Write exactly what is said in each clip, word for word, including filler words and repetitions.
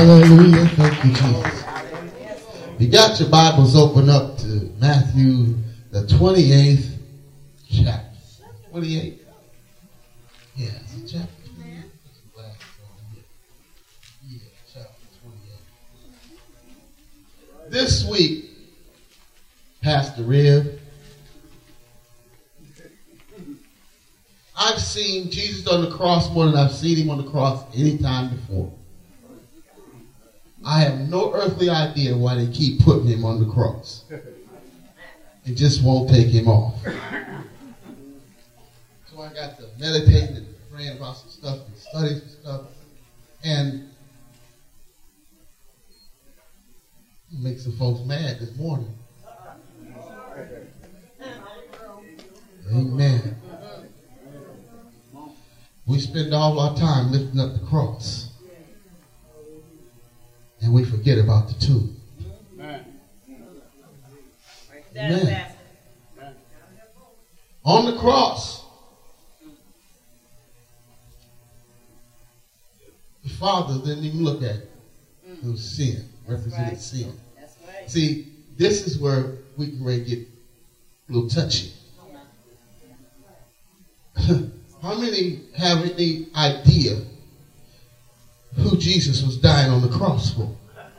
Hallelujah. Thank you, Jesus. You got your Bibles open up to Matthew, the twenty-eighth chapter. twenty-eighth? Yeah, it's a chapter. Yeah, chapter twenty-eight. This week, Pastor Rib, I've seen Jesus on the cross more than I've seen him on the cross any time before. I have no earthly idea why they keep putting him on the cross. It just won't take him off. So I got to meditating and praying about some stuff and studying some stuff. And it makes some folks mad this morning. Amen. We spend all our time lifting up the cross. And we forget about the tomb. Amen. Amen. On the cross, the Father didn't even look at it. It was sin, represented sin. That's right. See, this is where we can really get a little touchy. How many have any idea who Jesus was dying on the cross for?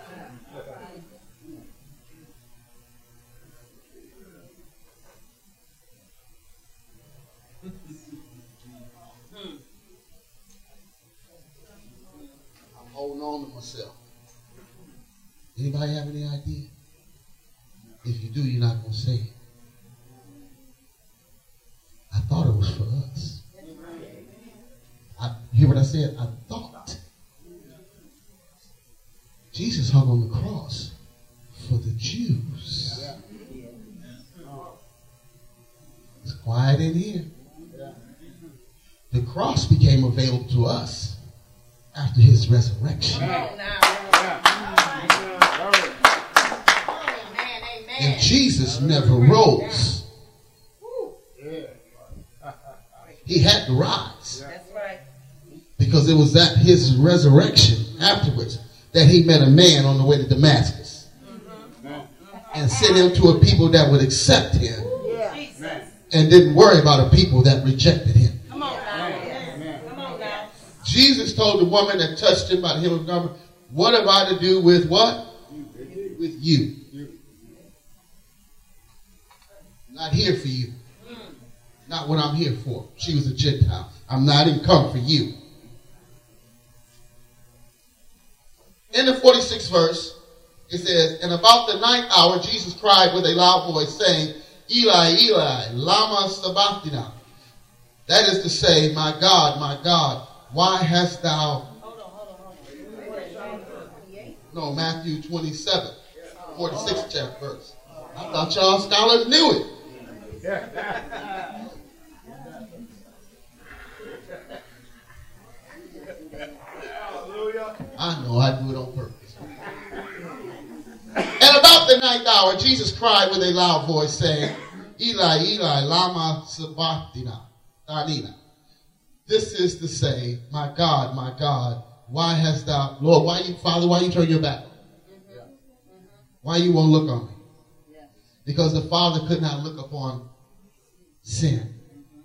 I'm holding on to myself. Anybody have any idea? If you do, you're not going to say it. I thought it was for us. I, hear what I said? I thought. Jesus hung on the cross for the Jews. It's quiet in here. The cross became available to us after his resurrection. And Jesus never rose. He had to rise. Because it was at his resurrection afterwards that he met a man on the way to Damascus and sent him to a people that would accept him and didn't worry about a people that rejected him. Come on now. Come on now. Jesus told the woman that touched him by the hem of the garment, what have I to do with what? With you. Not here for you. Not what I'm here for. She was a Gentile. I'm not even come for you. In the forty-sixth verse, it says, and about the ninth hour, Jesus cried with a loud voice, saying, Eli, Eli, lama sabachthani. That is to say, my God, my God, why hast thou... Hold on, hold on, hold on. No, Matthew twenty-seven, forty-sixth chapter verse. I thought y'all scholars knew it. I know, I do it on purpose. And about the ninth hour, Jesus cried with a loud voice, saying, Eli, Eli, lama sabachthani. This is to say, my God, my God, why hast thou, Lord, why you, Father, why you turn your back? Why you won't look on me? Because the Father could not look upon sin.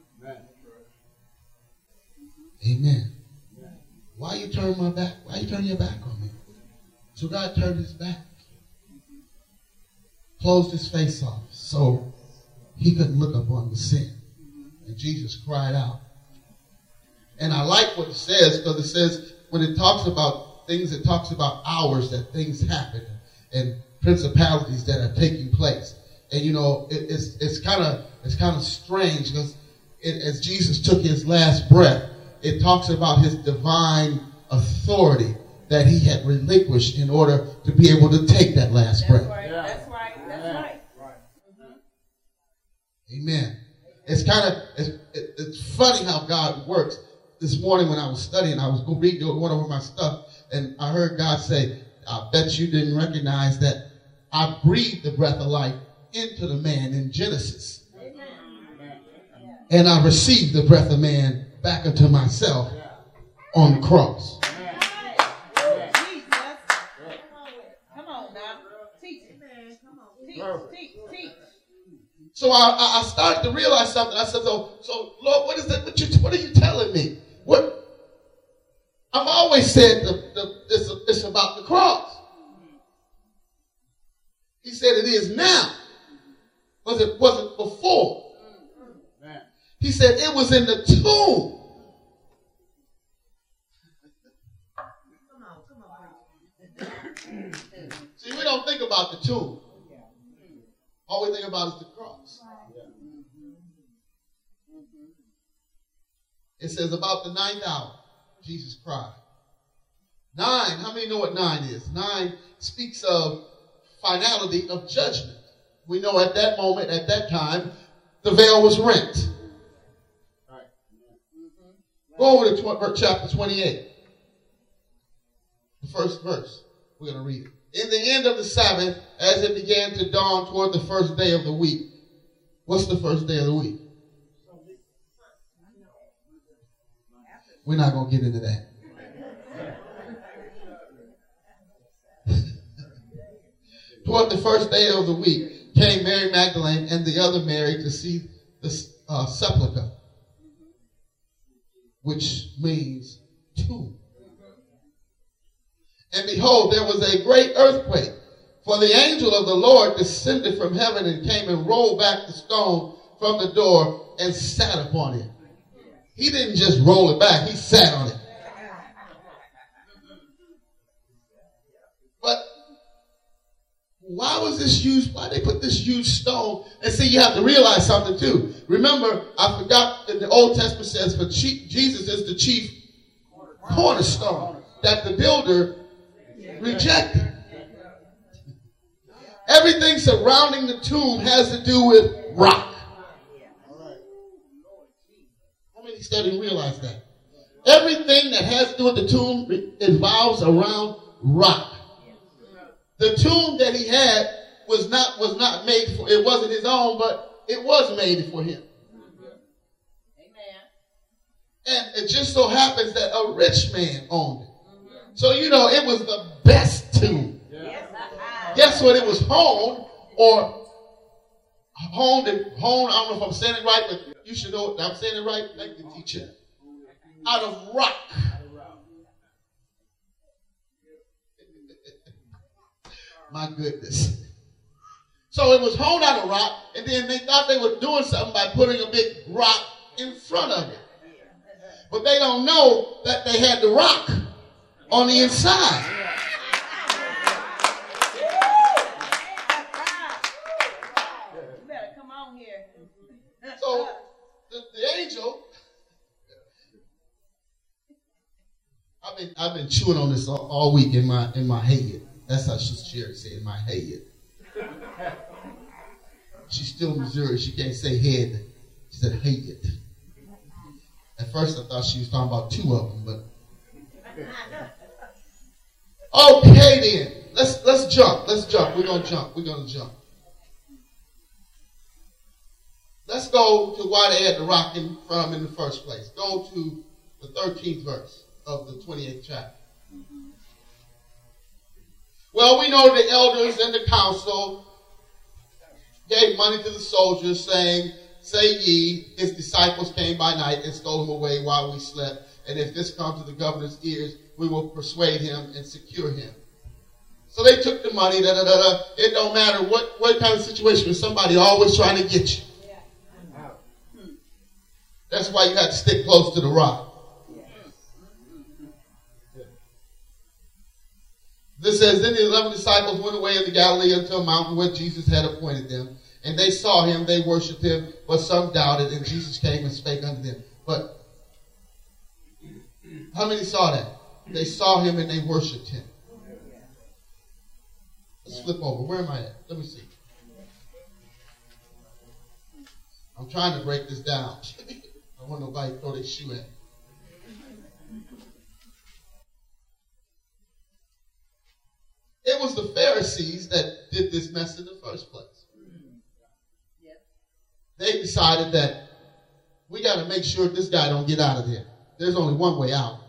Amen. Why you turn my back? Why you turn your back on me? So God turned his back. Closed his face off so he couldn't look upon the sin. And Jesus cried out. And I like what it says because it says when it talks about things, it talks about hours that things happen and principalities that are taking place. And you know, it, it's it's kind of it's kind of strange because it, as Jesus took his last breath, it talks about his divine authority that he had relinquished in order to be able to take that last That's breath. Right. Yeah. That's right. That's yeah. right. Amen. It's kind of it's, it, it's funny how God works. This morning when I was studying, I was going to read going over my stuff, and I heard God say, "I bet you didn't recognize that I breathed the breath of life into the man in Genesis, Amen. And I received the breath of man back into myself on the cross." So I, I started to realize something. I said, so, so Lord, what is that? What, you, what are you telling me? What? I've always said the, the, it's, it's about the cross. He said it is now. Was it wasn't before? He said it was in the tomb. See, we don't think about the tomb. All we think about is the cross. It says about the ninth hour, Jesus cried. Nine, how many know what nine is? Nine speaks of finality of judgment. We know at that moment, at that time, the veil was rent. Right. Go over to chapter twenty-eight. The first verse. We're going to read it. In the end of the Sabbath, as it began to dawn toward the first day of the week. What's the first day of the week? We're not going to get into that. Toward the first day of the week came Mary Magdalene and the other Mary to see the uh, sepulchre, which means tomb. And behold, there was a great earthquake, for the angel of the Lord descended from heaven and came and rolled back the stone from the door and sat upon it. He didn't just roll it back, he sat on it. But why was this huge, why they put this huge stone? And see, you have to realize something too. Remember, I forgot that the Old Testament says, for Jesus is the chief cornerstone that the builder rejected. Everything surrounding the tomb has to do with rock. How many study and realize that? Everything that has to do with the tomb involves around rock. The tomb that he had was not was not made for, it wasn't his own, but it was made for him. Amen. And it just so happens that a rich man owned it. So, you know, it was the best tomb. Yeah. Guess what? It was honed or honed and honed. I don't know if I'm saying it right, but you should know I'm saying it right. Thank you, teacher. Out of rock. My goodness. So it was honed out of rock, and then they thought they were doing something by putting a big rock in front of it. But they don't know that they had the rock on the inside. You better come on here. So the, the angel, I've been I've been chewing on this all, all week in my in my head. That's how Sherry said, in my head. She's still in Missouri. She can't say head. She said head. At first I thought she was talking about two of them, but okay then. Let's let's jump. Let's jump. We're gonna jump. We're gonna jump. Let's go to why they had the rock in front of them in the first place. Go to the thirteenth verse of the twenty-eighth chapter. Well, we know the elders and the council gave money to the soldiers, saying, say ye, his disciples came by night and stole him away while we slept. And if this come to the governor's ears, we will persuade him and secure him. So they took the money. Da, da, da, da. It don't matter what, what kind of situation. Somebody always trying to get you. That's why you have to stick close to the rock. This says, then the eleven disciples went away into Galilee unto a mountain where Jesus had appointed them. And they saw him, they worshipped him, but some doubted. And Jesus came and spake unto them. But how many saw that? They saw him and they worshipped him. Let's flip over. Where am I at? Let me see. I'm trying to break this down. I don't want nobody to throw their shoe at me. It was the Pharisees that did this mess in the first place. They decided that we got to make sure this guy don't get out of there. There's only one way out,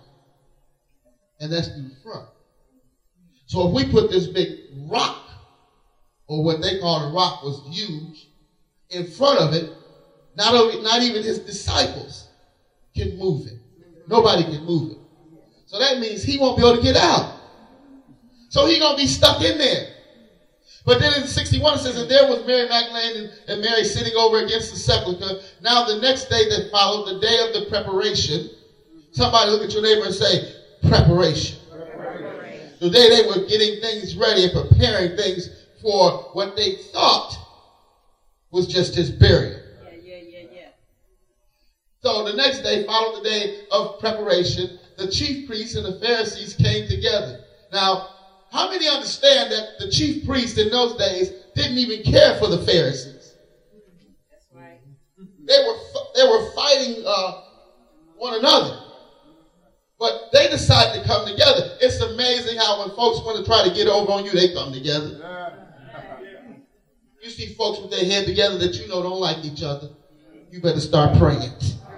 and that's through the front. So if we put this big rock or what they call a rock, was huge. In front of it, not only, not even his disciples can move it. Nobody can move it. So that means he won't be able to get out. So he's going to be stuck in there. But then in sixty-one it says, and there was Mary Magdalene and, and Mary sitting over against the sepulchre. Now the next day that followed, the day of the preparation. Somebody look at your neighbor and say, preparation. preparation. The day they were getting things ready and preparing things for what they thought was just his burial. Yeah, yeah, yeah, yeah. So the next day followed the day of preparation. The chief priests and the Pharisees came together. Now, how many understand that the chief priests in those days didn't even care for the Pharisees? That's right. They were they were fighting uh, one another, but they decided to come together. It's amazing how when folks want to try to get over on you, they come together. You see folks with their head together that you know don't like each other. You better start praying.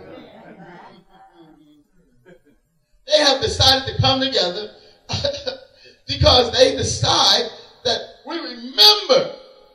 They have decided to come together because they decide that we remember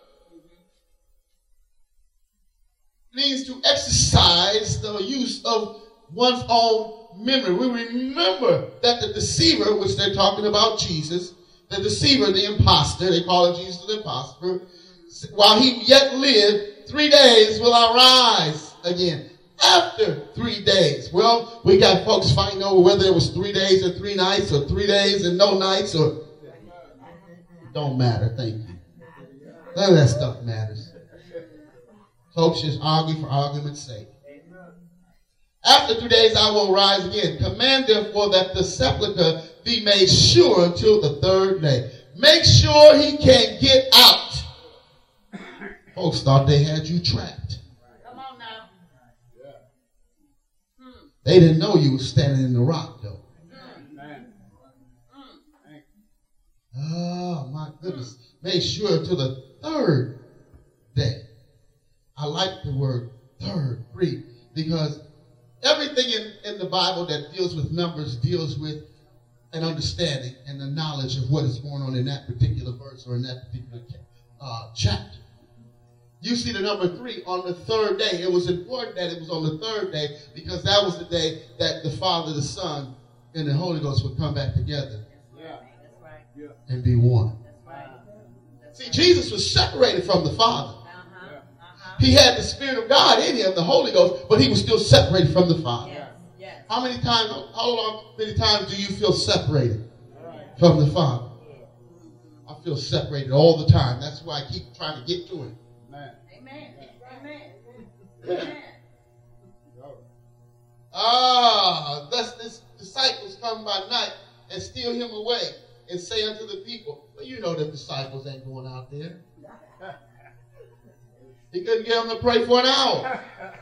means to exercise the use of one's own memory. We remember that the deceiver, which they're talking about Jesus, the deceiver, the imposter, they call it Jesus the imposter, while he yet lived, three days will I rise again. After three days. Well, we got folks fighting over whether it was three days or three nights or three days and no nights or... Don't matter, thank you. None of that stuff matters. Folks just argue for argument's sake. After three days I will rise again. Command therefore that the sepulchre be made sure until the third day. Make sure he can't get out. Folks thought they had you trapped. Come on now. Hmm. They didn't know you were standing in the rock, though. Mm. Oh, my goodness. Made sure until the third day. I like the word third, three, because everything in, in the Bible that deals with numbers deals with an understanding and the knowledge of what is going on in that particular verse or in that particular uh, chapter. You see the number three on the third day. It was important that it was on the third day because that was the day that the Father, the Son, and the Holy Ghost would come back together. Yeah. That's right. Yeah. And be one. That's right. That's See, right. Jesus was separated from the Father. Uh-huh. Uh-huh. He had the Spirit of God in him, the Holy Ghost, but he was still separated from the Father. Yes. Yes. How many times, how long, many times do you feel separated from the Father? I feel separated all the time. That's why I keep trying to get to him. Amen. Amen. Amen. Ah, thus his disciples come by night and steal him away and say unto the people, well, you know the disciples ain't going out there. He couldn't get them to pray for an hour.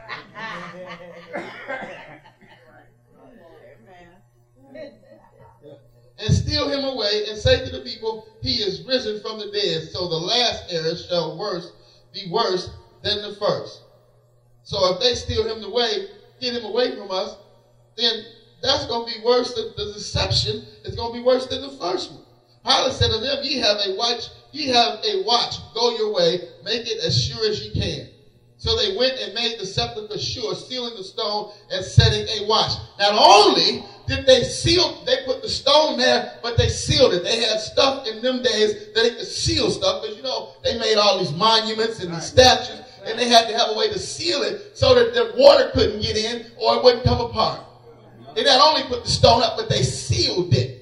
And steal him away and say to the people, he is risen from the dead. So the last error shall worse be worse than the first. So if they steal him away, get him away from us, then that's going to be worse than the deception. It's going to be worse than the first one. Pilate said to them, ye have a watch, ye have a watch, go your way, make it as sure as ye can. So they went and made the sepulchre sure, sealing the stone and setting a watch. Not only did they seal, they put the stone there, but they sealed it. They had stuff in them days that they could seal stuff, because, you know, they made all these monuments and these statues, and they had to have a way to seal it so that the water couldn't get in or it wouldn't come apart. They not only put the stone up, but they sealed it.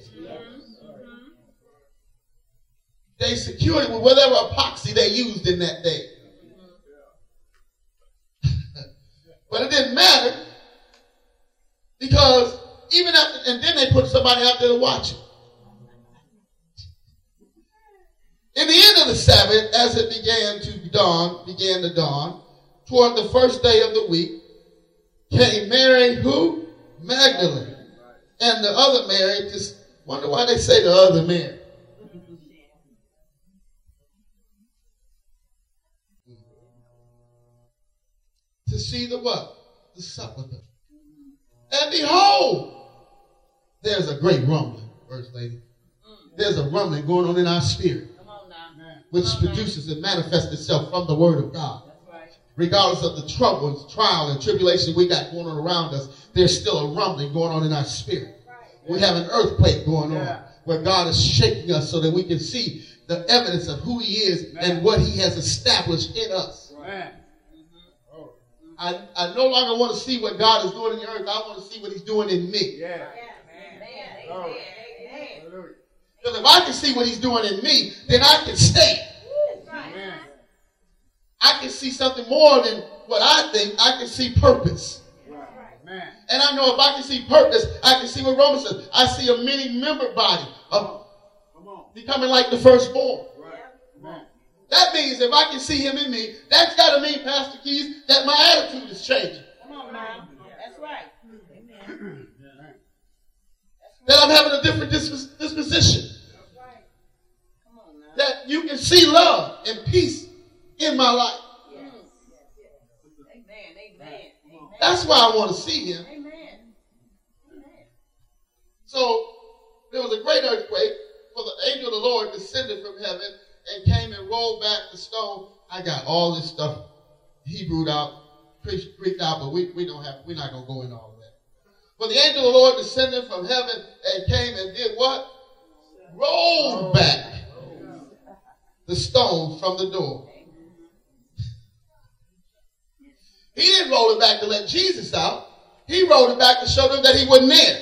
They secured it with whatever epoxy they used in that day. But it didn't matter, because even after, and then they put somebody out there to watch it. In the end of the Sabbath, as it began to dawn, began to dawn, toward the first day of the week, came Mary, who? Magdalene. And the other Mary, just wonder why they say the other Mary. To see the what? The sepulchre. And behold, there's a great rumbling, First Lady. There's a rumbling going on in our spirit. Come on now. which produces and manifests itself from the word of God. Regardless of the trouble and trial and tribulation we got going on around us, there's still a rumbling going on in our spirit. We have an earthquake going on where God is shaking us so that we can see the evidence of who he is and what he has established in us. I, I no longer want to see what God is doing in the earth. I want to see what he's doing in me. Yeah. Because if I can see what he's doing in me, then I can stand. I can see something more than what I think. I can see purpose. And I know if I can see purpose, I can see what Romans says. I see a many member body of becoming like the firstborn. That means if I can see him in me, that's got to mean, Pastor Keys, that my attitude is changing. Come on, man. That's right. Amen. That I'm having a different dispos- disposition. That's right. Come on now. That you can see love and peace in my life. Yes. Amen. Amen. Amen. That's why I want to see him. Amen. Amen. So there was a great earthquake, for the angel of the Lord descended from heaven and came and rolled back the stone. I got all this stuff Hebrewed out, Greeked out, but we, we don't have, we're not going to go into all of that. But the angel of the Lord descended from heaven and came and did what? Rolled back the stone from the door. He didn't roll it back to let Jesus out. He rolled it back to show them that he wasn't there.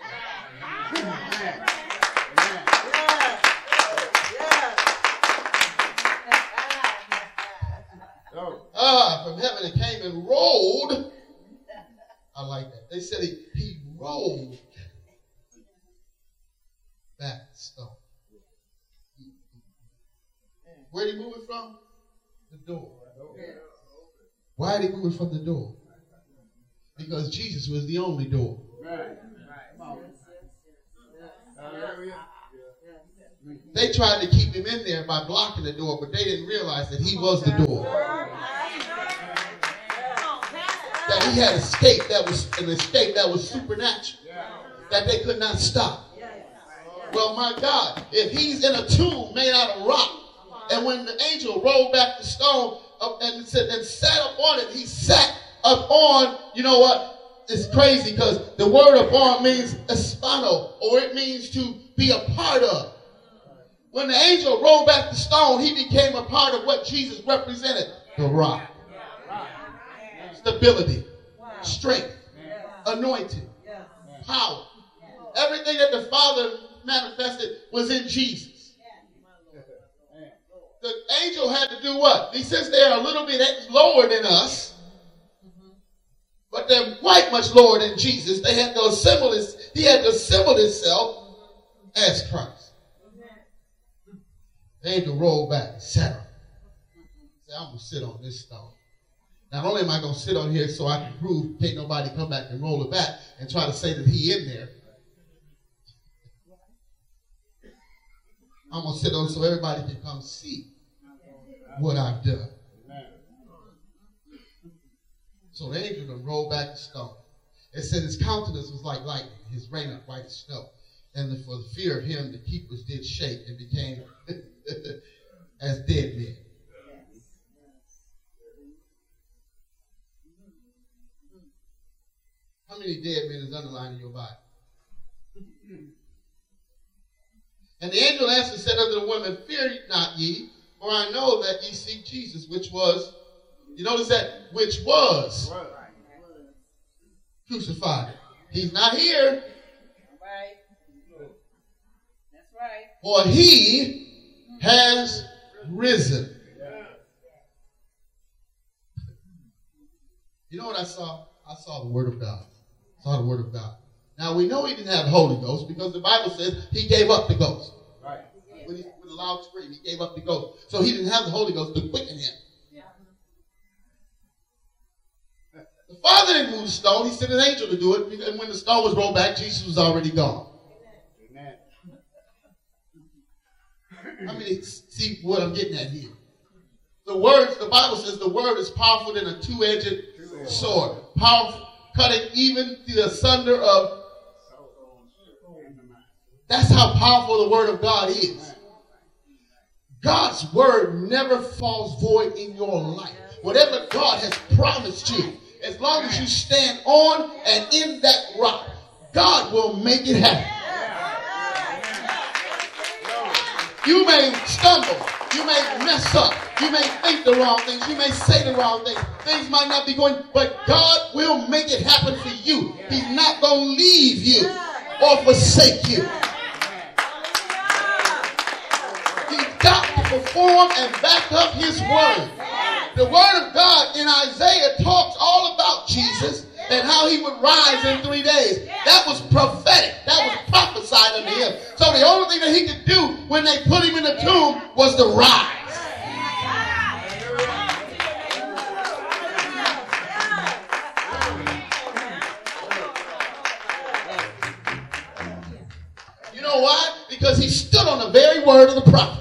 Ah, from heaven it came and rolled. I like that. They said he, he rolled back the stone. Where did he move it from? The door. Why did he move it from the door? Because Jesus was the only door. They tried to keep him in there by blocking the door, but they didn't realize that he was the door. That he had escape that was an escape that was supernatural. That they could not stop. Well, my God, if he's in a tomb made out of rock, and when the angel rolled back the stone up and, said, and sat upon it, he sat upon, you know what? It's crazy because the word upon means espano, or it means to be a part of. When the angel rolled back the stone, he became a part of what Jesus represented. The rock. Stability. Strength. Anointing. Power. Everything that the Father manifested was in Jesus. The angel had to do what? He says they're a little bit lower than us, but they're quite much lower than Jesus. They had to assemble this. He had to assemble himself as Christ. The angel rolled back, sat on. Said, I'm going to sit on this stone. Not only am I going to sit on here so I can prove, can't nobody come back and roll it back and try to say that he in there. I'm going to sit on so everybody can come see what I've done. So the angel then rolled back the stone. It said his countenance was like lightning, his raiment white as snow. And the, for the fear of him, the keepers did shake and became as dead men. How many dead men is underlined in your Bible? And the angel answered and said unto the women, fear not ye, for I know that ye seek Jesus, which was, you notice that, which was crucified. He's not here. That's right. For he has risen. You know what I saw? I saw the word of God. I saw the word of God. Now we know he didn't have the Holy Ghost because the Bible says he gave up the ghost. Right. With, his, with a loud scream, he gave up the ghost. So he didn't have the Holy Ghost to quicken him. Yeah. The Father didn't move the stone. He sent an angel to do it. And when the stone was rolled back, Jesus was already gone. Amen. I mean, see what I'm getting at here. The words, the Bible says the word is powerful than a two-edged sword. Powerful, cutting even to the asunder of. That's how powerful the word of God is. God's word never falls void in your life. Whatever God has promised you, as long as you stand on and in that rock, God will make it happen. You may stumble. You may mess up. You may think the wrong things. You may say the wrong things. Things might not be going, but God will make it happen for you. He's not going to leave you or forsake you. He's got to perform and back up his word. The word of God in Isaiah talks all about Jesus and how he would rise in three days. That was prophetic. That was prophesied unto him. So the only thing that he could do when they put him in the tomb was to rise. You know why? Because he stood on the very word of the prophets.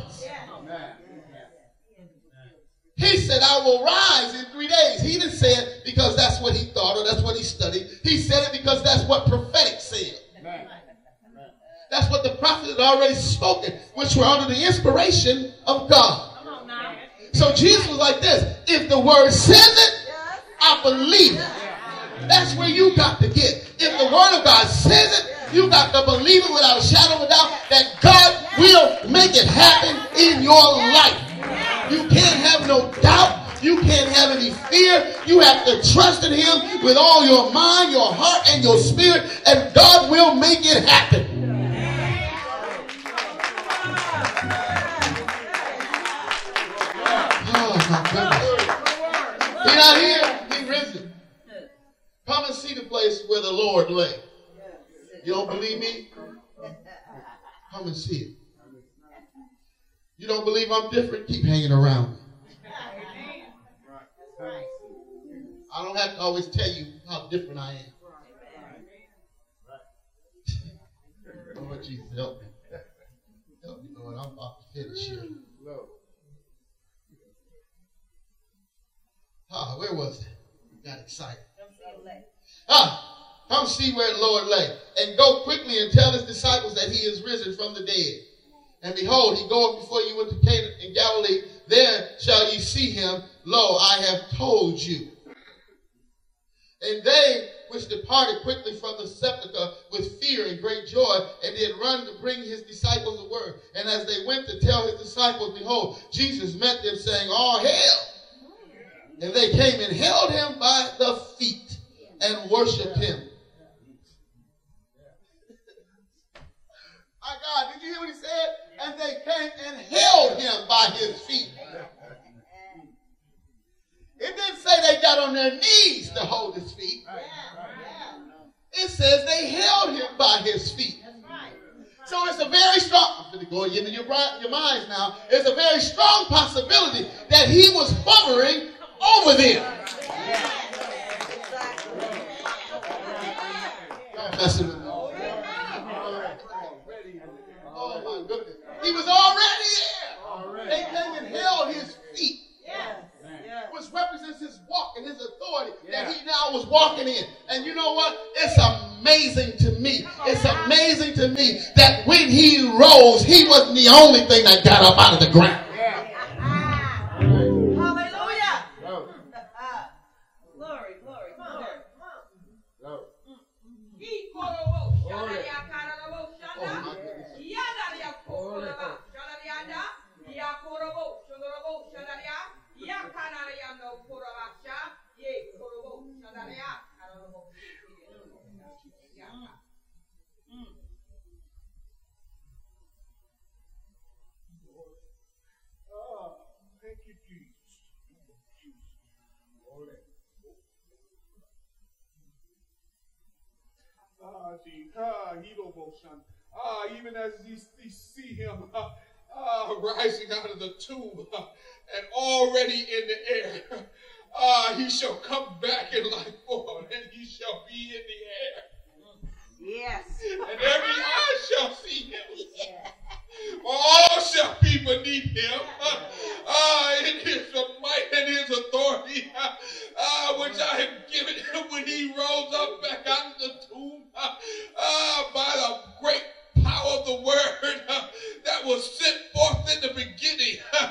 He said, I will rise in three days. He didn't say it because that's what he thought or that's what he studied. He said it because that's what prophetic said. That's what the prophet had already spoken, which were under the inspiration of God. So Jesus was like this. If the word says it, I believe it. That's where you got to get. If the word of God says it, you got to believe it without a shadow of a doubt that God will make it happen in your life. You can't have no doubt. You can't have any fear. You have to trust in him with all your mind, your heart, and your spirit, and God will make it happen. Oh, my goodness. He not here. He risen. Come and see the place where the Lord lay. You don't believe me? Come and see it. You don't believe I'm different? Keep hanging around me. I don't have to always tell you how different I am. Lord Jesus, help me. Help me, Lord. I'm about to finish here. Ah, where was it? Got excited. Ah, come see where the Lord lay. And go quickly and tell his disciples that he is risen from the dead. And behold, he goeth before you into Cana in Galilee. There shall ye see him. Lo, I have told you. And they which departed quickly from the sepulchre with fear and great joy, and did run to bring his disciples the word. And as they went to tell his disciples, behold, Jesus met them, saying, All hail. And they came and held him by the feet and worshipped him. My God, did you hear what he said? And they came and held him by his feet. It didn't say they got on their knees to hold his feet. It says they held him by his feet. So it's a very strong, I'm going to go into your, your minds now. It's a very strong possibility that he was hovering over them. Y'all messing with me. Oh my goodness. He was already there. They came and held his feet. Which represents his walk and his authority that he now was walking in. And you know what? It's amazing to me. It's amazing to me that when he rose, he wasn't the only thing that got up out of the ground. Hallelujah. Glory, glory, glory. Ah, even as you see him uh, uh, rising out of the tomb uh, and already in the air, uh, he shall come back in like form, and he shall be in the air. Yes. And every eye shall see him. Yeah. All shall be beneath him. Uh, uh, in his might and his authority, uh, uh, which I have given him when he rose up back out of the tomb, uh, uh, by the great power of the word uh, that was sent forth in the beginning. Uh,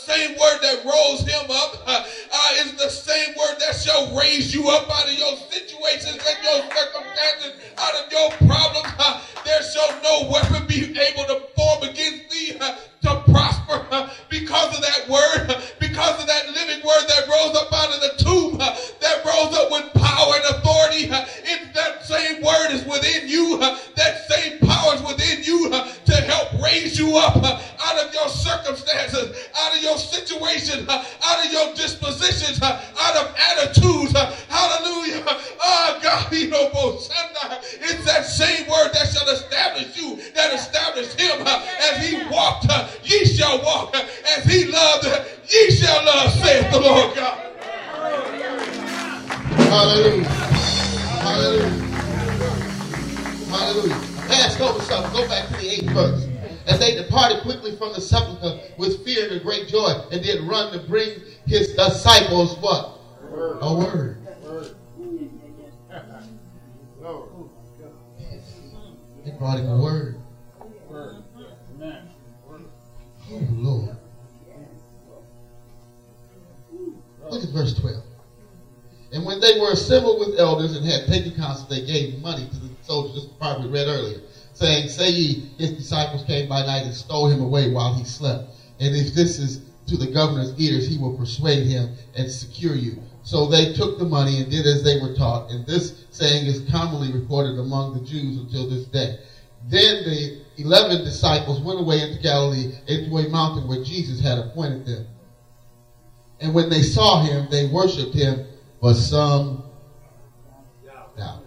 same word that rose him up uh, uh, is the same word that shall raise you up out of your situations and your circumstances, out of your problems. Uh, there shall no weapon be able to form against thee uh, to prosper uh, because of that word, uh, because of that living word that rose up out of the tomb, uh, that rose up with power and authority. Uh, it's that same word is within you. Uh, that same power is within you uh, to help raise you up uh, out of your circumstances, out of your situation, uh, out of your dispositions, uh, out of attitudes. Uh, hallelujah. Oh, God, you know, it's that same word that shall establish you, that established him. Uh, as he walked, uh, ye shall walk. Uh, as he loved, uh, ye shall love, saith the Lord God. Hallelujah. Hallelujah. Hallelujah. Pass over something. Go back to the eighth verse. And they departed quickly from the sepulchre with fear and great joy, and did run to bring his disciples what? Word. A word. Word. They brought him a word. Word. Oh, Lord. Look at verse twelve. And when they were assembled with elders and had taken counsel, they gave money to the soldiers, this part we read earlier, saying, say ye, his disciples came by night and stole him away while he slept. And if this is to the governor's ears, he will persuade him and secure you. So they took the money and did as they were taught. And this saying is commonly reported among the Jews until this day. Then the eleven disciples went away into Galilee, into a mountain where Jesus had appointed them. And when they saw him, they worshipped him, but some doubted.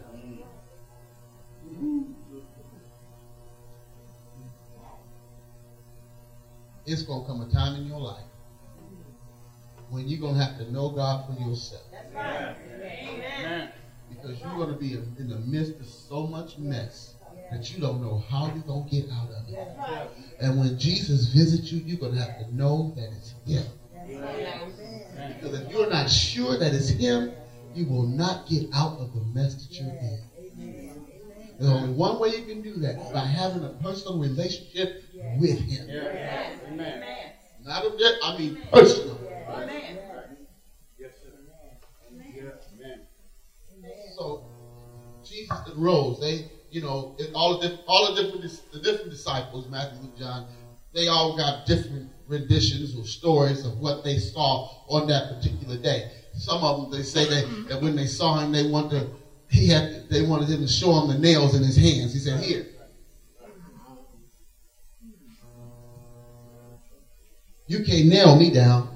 It's going to come a time in your life when you're going to have to know God for yourself. That's right. Amen. Because you're going to be in the midst of so much mess that you don't know how you're going to get out of it. Right. And when Jesus visits you, you're going to have to know that it's him. Right. Because if you're not sure that it's him, you will not get out of the mess that you're in. There's only one way you can do that, is by having a personal relationship with him. Yes. Amen. Not a bit, I mean personal. Amen. So Jesus arose. They, you know, all the all the different the different disciples, Matthew, Luke, John, they all got different renditions or stories of what they saw on that particular day. Some of them, they say that, that when they saw him, they want to he had they wanted him to show him the nails in his hands. He said, "Here." You can't nail me down.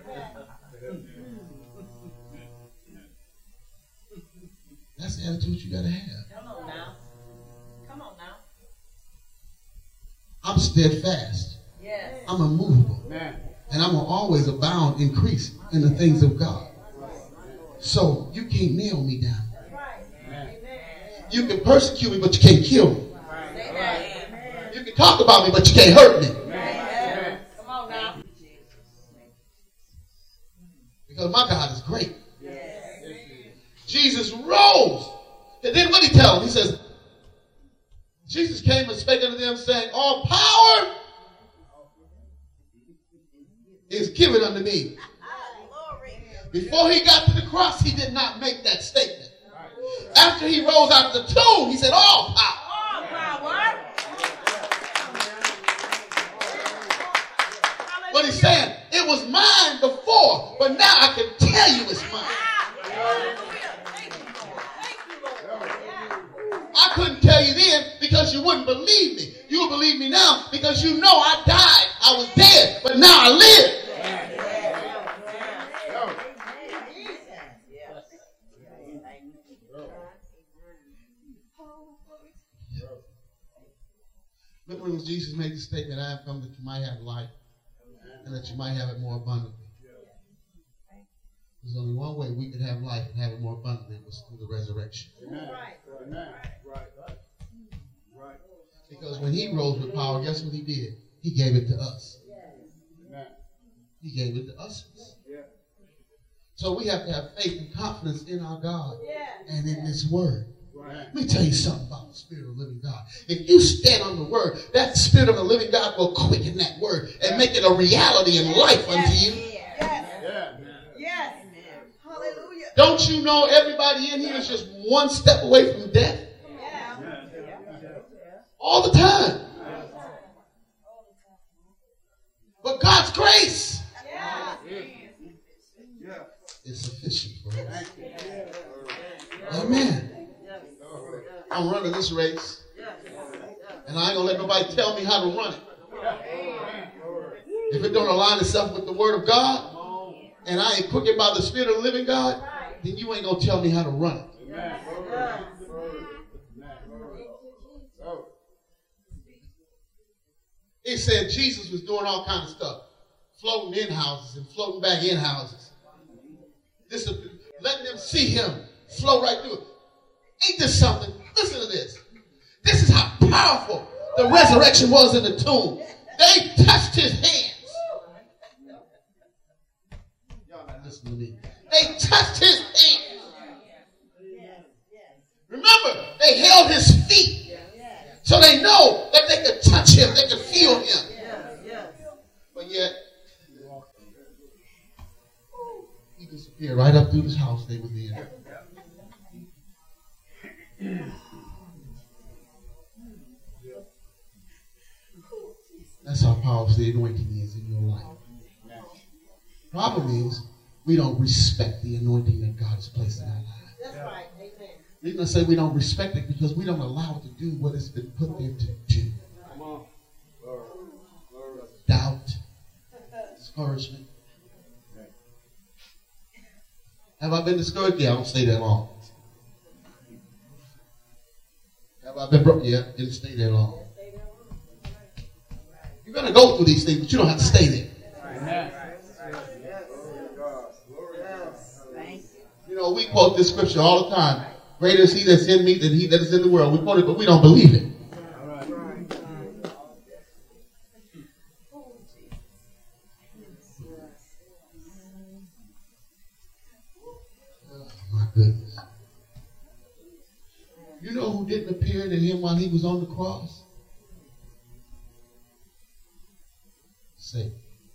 That's the attitude you got to have. Come on now. Come on now. I'm steadfast. Yes. I'm immovable. Amen. And I'm going to always abound, increase in the things of God. So you can't nail me down. That's right. Amen. You can persecute me, but you can't kill me. Amen. You can talk about me, but you can't hurt me. Amen. Come on now. Because my God is great. Yes. Jesus rose. And then what did he tell them? He says, Jesus came and spake unto them, saying, all power is given unto me. Before he got to the cross, he did not make that statement. After he rose out of the tomb, he said, all power. All power. What he's saying, it was mine before, but now I can tell you it's mine. I couldn't tell you then because you wouldn't believe me. You'll believe me now because you know I died. I was dead, but now I live. Remember when Jesus made the statement, I have come that you might have life and that you might have it more abundantly. There's only one way we could have life and have it more abundantly, was through the resurrection. Amen. Amen. Right. Right. Because when he rose with power, guess what he did? He gave it to us. Amen. He gave it to us. Yeah. So we have to have faith and confidence in our God Yeah. and in this word. Let me tell you something about the Spirit of the living God. If you stand on the word, that Spirit of the living God will quicken that word and make it a reality in life unto you. Yes. Yes. Hallelujah. Don't you know everybody in here is just one step away from death? All the time. But God's grace is sufficient for us. Amen. I'm running this race, and I ain't gonna let nobody tell me how to run it. If it don't align itself with the word of God, and I ain't quickened by the Spirit of the living God, then you ain't gonna tell me how to run it. It said Jesus was doing all kinds of stuff, floating in houses and floating back in houses. This is letting them see him flow right through it. Ain't this something? Listen to this. This is how powerful the resurrection was in the tomb. They touched his hands. Y'all not listening to me. They touched his hands. Remember, they held his feet. So they know that they could touch him. They could feel him. But yet, he disappeared right up through this house they were in. That's how powerful the anointing is in your life. Problem is, we don't respect the anointing that God has placed in our lives. That's right. Amen. The reason I say we don't respect it because we don't allow it to do what it's been put there to do. Doubt, discouragement. Have I been discouraged? Yeah, I don't stay that long. Have I been broke? Yeah, didn't stay that long. You're going to go through these things, but you don't have to stay there. You know, we quote this scripture all the time. Greater is he that's in me than he that is in the world. We quote it, but we don't believe it. Oh, my goodness. You know who didn't appear to him while he was on the cross? Satan.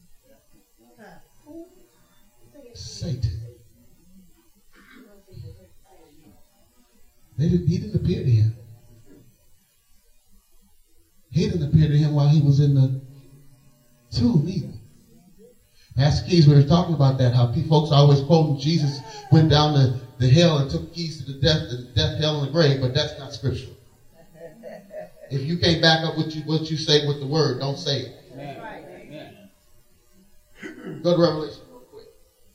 Satan. They didn't, he didn't appear to him. He didn't appear to him while he was in the tomb either. Pastor Keys, we were talking about that, how folks always quoting Jesus went down to the hell and took keys to the death, the death, hell, and the grave, but that's not scriptural. If you can't back up what you what you say with the word, don't say it. Amen. Amen. Go to Revelation real quick.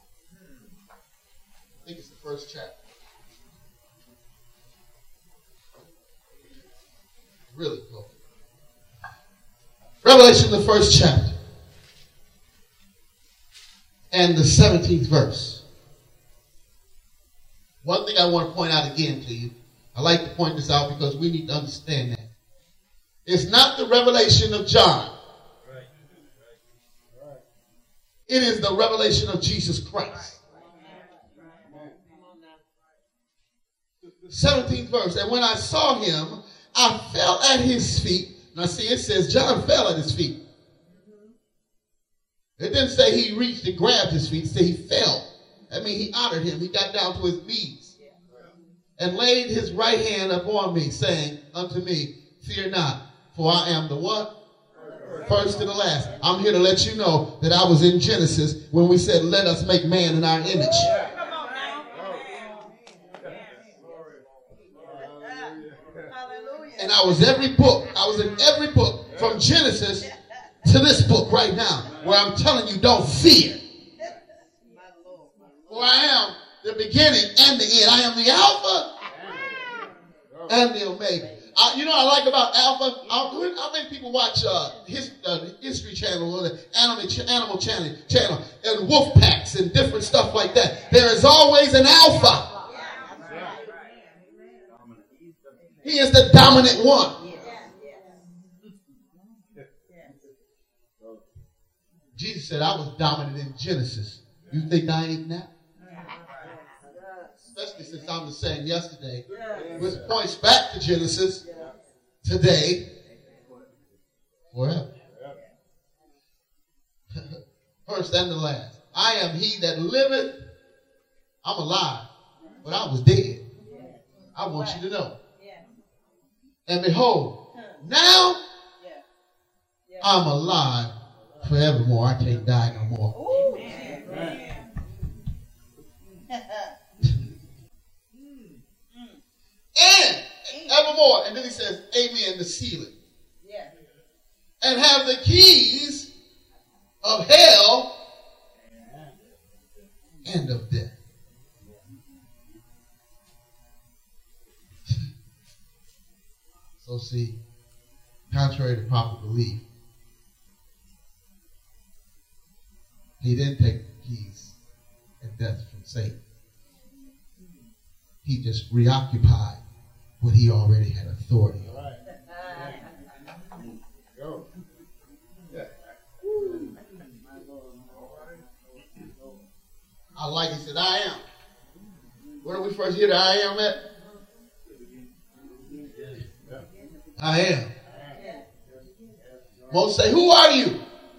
I think it's the first chapter. Really cool. Revelation, the first chapter. And the seventeenth verse. One thing I want to point out again to you. I like to point this out because we need to understand that. It's not the revelation of John. It is the revelation of Jesus Christ. seventeenth verse. And when I saw him, I fell at his feet. Now see, it says John fell at his feet. It didn't say he reached and grabbed his feet. It said he fell. That means he honored him. He got down to his knees and laid his right hand upon me, saying unto me, fear not, for I am the what? First to the last. I'm here to let you know that I was in Genesis when we said, let us make man in our image. And I was every book. I was in every book from Genesis to this book right now, where I'm telling you, don't fear. For I am the beginning and the end. I am the Alpha and the Omega. Uh, you know what I like about Alpha? Uh, how many people watch uh, his, uh, the History Channel or the Animal, Ch- Animal Channel, channel and wolf packs and different stuff like that? There is always an Alpha. He is the dominant one. Jesus said, I was dominant in Genesis. You think I ain't now? especially since I'm the same yesterday, which points back to Genesis, today, forever. First and the last. I am he that liveth. I'm alive, but I was dead. I want you to know. And behold, now I'm alive forevermore. I can't die no more. And evermore. And then he says, amen, to seal it. And have the keys of hell and of death. So see, contrary to popular belief, he didn't take the keys of death from Satan. He just reoccupied what he already had authority over. I like he said, I am. Where did we first hear the I am at? I am. Most say, who are you?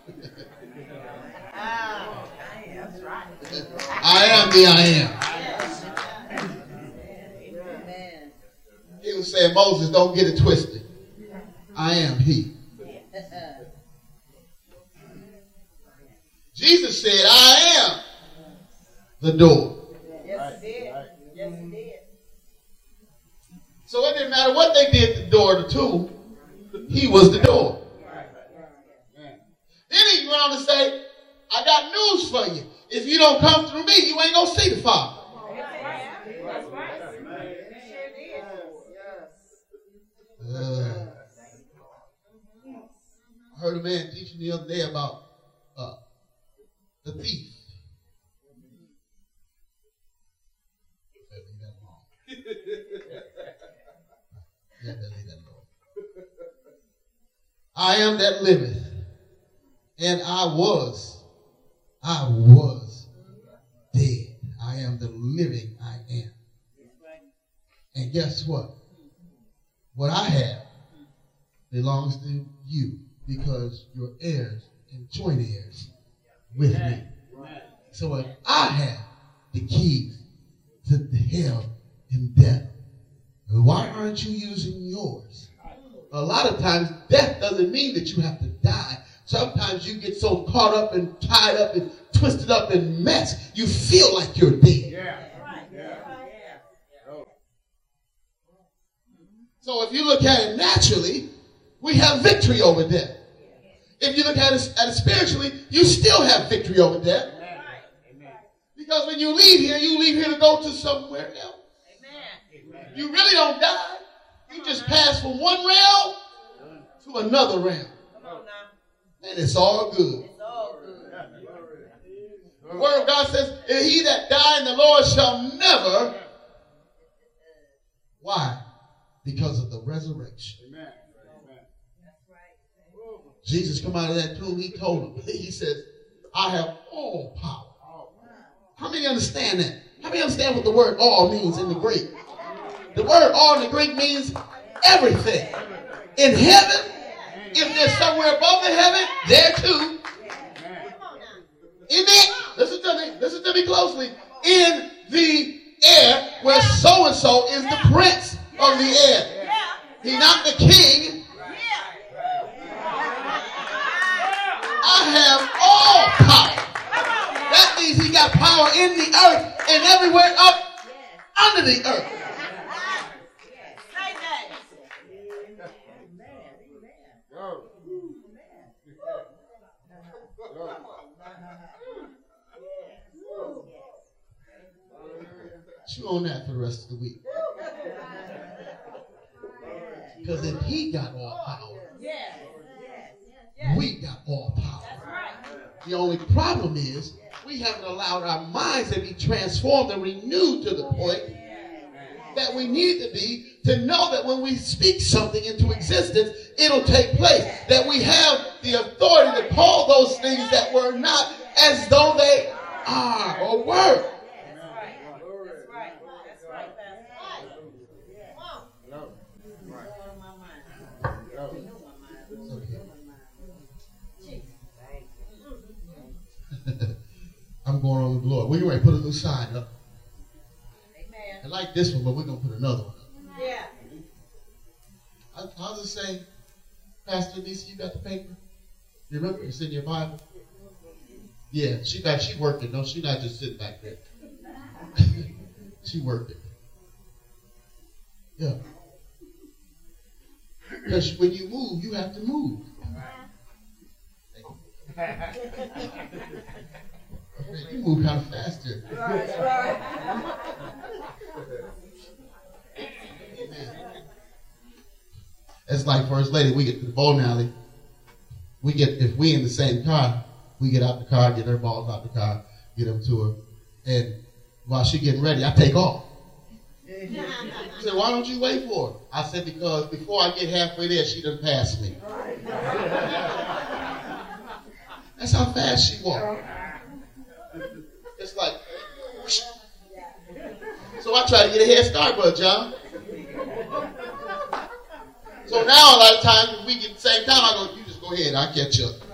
I am the I am. He was saying, Moses, don't get it twisted. I am he. Jesus said, I am the door. Yes, he did. Yes, he did. So it didn't matter what they did to the door of the tomb. He was the door. Then he went on to say, I got news for you. If you don't come through me, you ain't going to see the Father. That's right. Uh, I heard a man teaching the other day about uh, the thief. Leave that alone. Let that leave that alone. I am that liveth, and I was, I was dead. I am the living I am. And guess what? What I have belongs to you because you're heirs and joint heirs with me. So if I have the keys to hell and death, why aren't you using yours? A lot of times death doesn't mean that you have to die. Sometimes you get so caught up and tied up and twisted up and messed, you feel like you're dead. Yeah. So if you look at it naturally, we have victory over death. If you look at it, at it spiritually, you still have victory over death. Because when you leave here, you leave here to go to somewhere else. You really don't die. You just pass from one realm to another realm. And it's all good. The word of God says, and he that died in the Lord shall never. Why? Because of the resurrection. Amen. Jesus come out of that tomb, he told him, he says, I have all power. How many understand that? How many understand what the word all means in the Greek? The word all in the Greek means everything. In heaven, if there's somewhere above the heaven, there too. In it, listen to me, listen to me closely. In the air, where so-and-so is the prince of the air. He's not the king. I have all power. That means he got power in the earth and everywhere up under the earth. Chew on that for the rest of the week. Because if he got all power, we got all power. The only problem is we haven't allowed our minds to be transformed and renewed to the point that we need to be to know that when we speak something into existence, it'll take place. That we have the authority to call those things that were not as though they are or were. going on with the Lord. We're going to put a new sign up. Amen. I like this one, but we're going to put another one up. Yeah. How's it say, Pastor Lisa, you got the paper? You remember? It's in your Bible? Yeah, she got, she working. No, she not just sitting back there. She working. Yeah. Because when you move, you have to move. You move kind of faster. Right, right. It's like First Lady, we get to the bowling alley. We get, if we in the same car, we get out the car, get her balls out the car, get them to her. And while she getting ready, I take off. She said, why don't you wait for her? I said, because before I get halfway there, she done passed me. That's how fast she walked. It's like, whoosh. So I try to get a head start, Brother John. So now a lot of times when we get the same time, I go, you just go ahead, I'll catch up.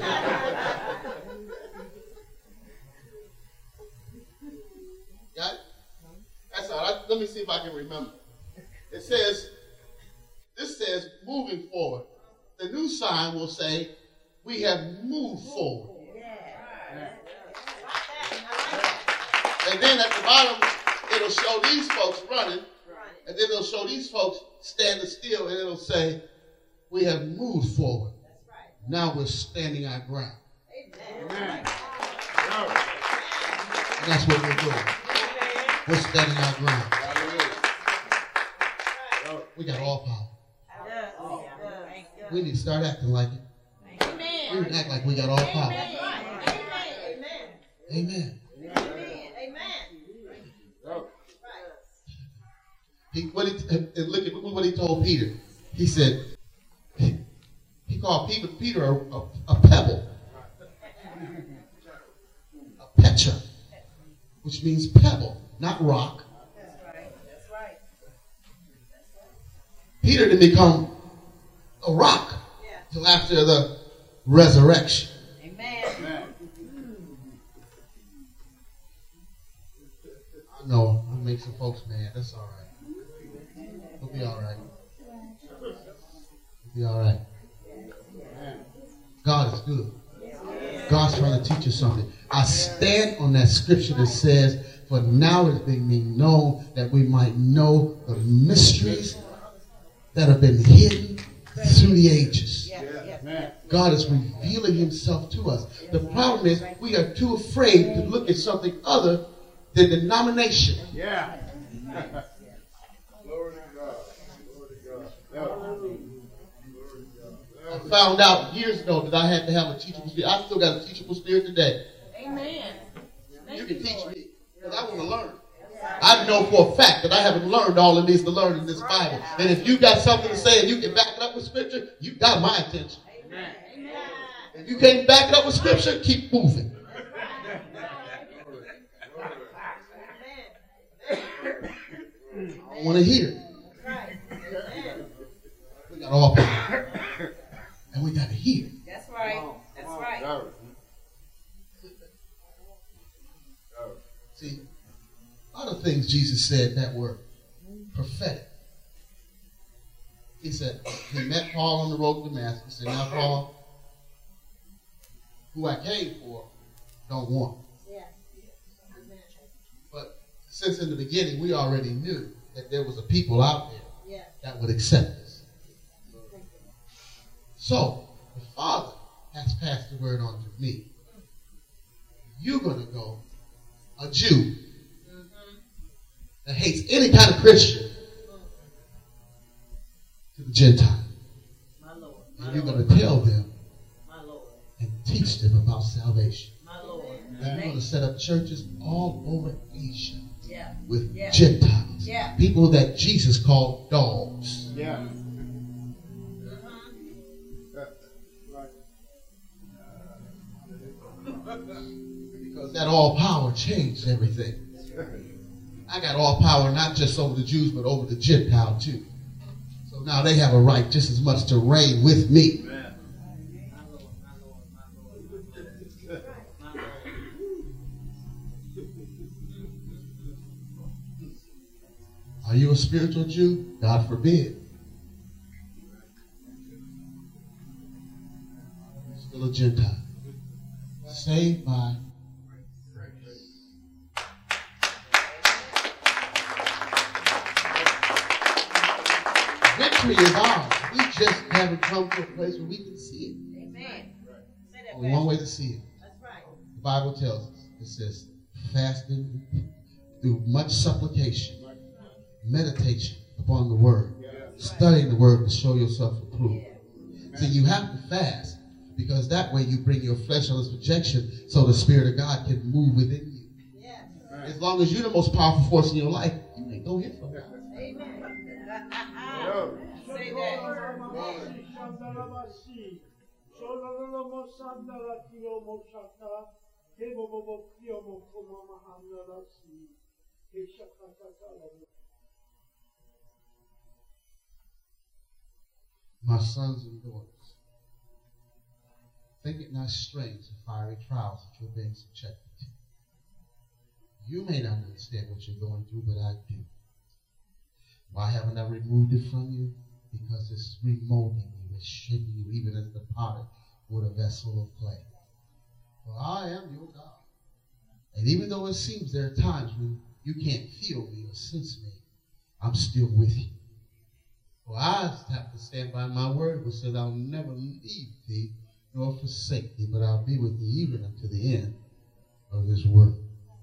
Got it? That's all right. Let me see if I can remember. It says, this says moving forward. The new sign will say, we have moved forward. And then at the bottom, it'll show these folks running. And then it'll show these folks standing still. And it'll say, we have moved forward. Now we're standing our ground. Amen. And that's what we're doing. We're standing our ground. We got all power. We need to start acting like it. Amen. We need to act like we got all power. Amen. Amen. Amen. He, what he, and look at what he told Peter. He said, he, he called Peter, Peter a, a, a pebble. A petra, which means pebble, not rock. That's right. That's right. Peter didn't become a rock Yeah. till after the resurrection. Amen. I know, I make some folks mad. That's all right. We'll be all right. We'll be all right. God is good. God's trying to teach us something. I stand on that scripture that says, for now it is being made known that we might know the mysteries that have been hidden through the ages. God is revealing himself to us. The problem is we are too afraid to look at something other than denomination. Yeah. Glory to God. Glory to God. I found out years ago that I had to have a teachable spirit. I still got a teachable spirit today. Amen. You can teach me because I want to learn. I know for a fact that I haven't learned all it needs to learn in this Bible. And if you got something to say and you can back it up with scripture, you got my attention. If you can't back it up with scripture, keep moving. I want to hear. We got all power. And we got to hear. That's right. That's right. See, a lot of things Jesus said that were prophetic. He said, he met Paul on the road to Damascus. He said, now Paul, who I came for, don't want. Yeah. But since in the beginning we already knew that there was a people out there Yeah. that would accept us. So, the Father has passed the word on to me. You're going to go, a Jew mm-hmm. that hates any kind of Christian, to the Gentile. My Lord. And you're going to tell them My Lord. and teach them about salvation. My Lord. And you're going to set up churches all over Asia Yeah. with Yeah. Gentiles. Yeah. People that Jesus called dogs. Yeah. Because that all power changed everything. I got all power not just over the Jews, but over the Gentile too. So now they have a right just as much to reign with me. Are you a spiritual Jew? God forbid. Still a Gentile. Saved by victory is ours. We just haven't come to a place where we can see it. Amen. Say that Only back. one way to see it. That's right. The Bible tells us. It says, fasting through much supplication, meditation upon the word, studying the word to show yourself approved. See, you have to fast because that way you bring your flesh under subjection so the Spirit of God can move within you. Yes. As long as you're the most powerful force in your life, you ain't go here from God. Amen. Yo. Say that. My sons and daughters, think it not strange the fiery trials that you're being subjected to. You may not understand what you're going through, but I do. Why haven't I removed it from you? Because it's remolding you, it's shaping you, even as the potter with a vessel of clay. For I am your God. And even though it seems there are times when you can't feel me or sense me, I'm still with you. For I have to stand by my word, which says I'll never leave thee nor forsake thee, but I'll be with thee even unto the end of this world.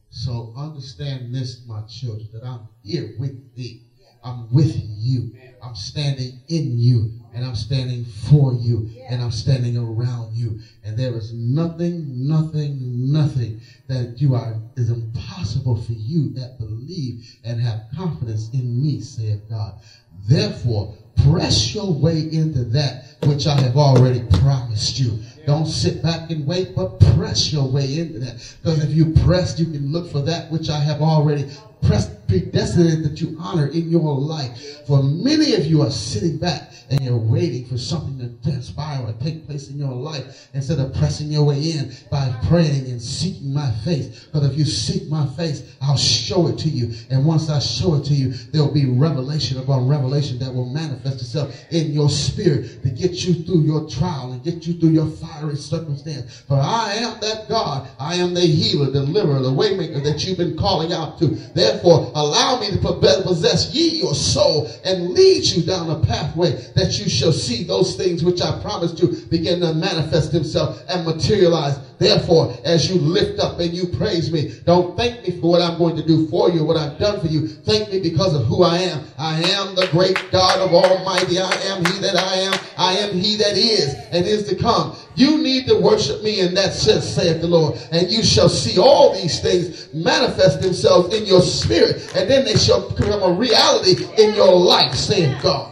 So understand this, my children, that I'm here with thee. I'm with you. I'm standing in you. And I'm standing for you. And I'm standing around you. And there is nothing, nothing, nothing that you are is impossible for you that believe and have confidence in me, saith God. Therefore, press your way into that which I have already promised you. Don't sit back and wait, but press your way into that. Because if you press, you can look for that which I have already pressed, predestinated that you honor in your life. For many of you are sitting back and you're waiting for something to transpire or take place in your life instead of pressing your way in by praying and seeking my face. Because if you seek my face, I'll show it to you. And once I show it to you, there will be revelation upon revelation that will manifest itself in your spirit to get you through your trial and get you through your fiery circumstance. For I am that God. I am the healer, deliverer, the waymaker that you've been calling out to. Therefore, allow me to possess ye your soul and lead you down a pathway that you shall see those things which I promised you begin to manifest himself and materialize. Therefore, as you lift up and you praise me, don't thank me for what I'm going to do for you, what I've done for you. Thank me because of who I am. I am the great God of Almighty. I am he that I am. I am he that is and is to come. You need to worship me in that sense, saith the Lord, and you shall see all these things manifest themselves in your spirit, and then they shall become a reality in your life, saith God.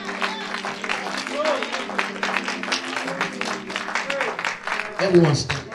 Everyone stand.